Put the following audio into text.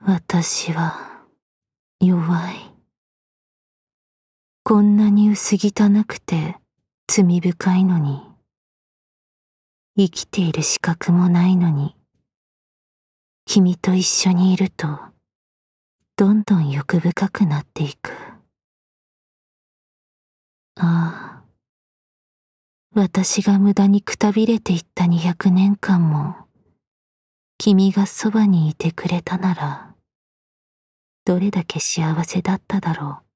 私は弱い。こんなに薄汚くて罪深いのに、生きている資格もないのに、君と一緒にいると、どんどん欲深くなっていく。ああ、私が無駄にくたびれていった200年間も、君がそばにいてくれたなら、どれだけ幸せだっただろう。